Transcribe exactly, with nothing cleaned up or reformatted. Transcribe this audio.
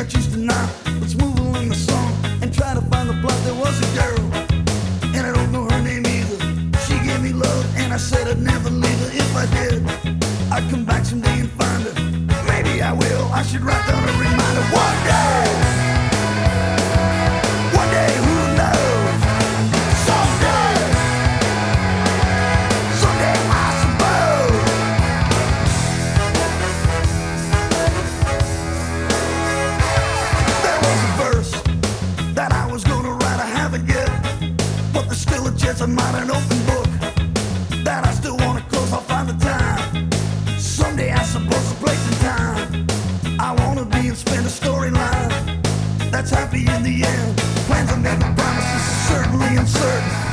choose tonight. Let's move along the song and try to find the plot. There was a girl, and I don't know her name either. She gave me love, and I said I'd never leave her. If I did, I'd come back someday and find her. Maybe I will. I should write down a reminder. One day, one day, who knows? Someday, someday, I suppose. There was a verse that I was gonna write. I haven't yet, but there's still a chance I might an open book that I still wanna close. I'll find the time. Someday I suppose the place and time. I wanna be and spend a storyline that's happy in the end. Plans are made, but promises are certainly uncertain.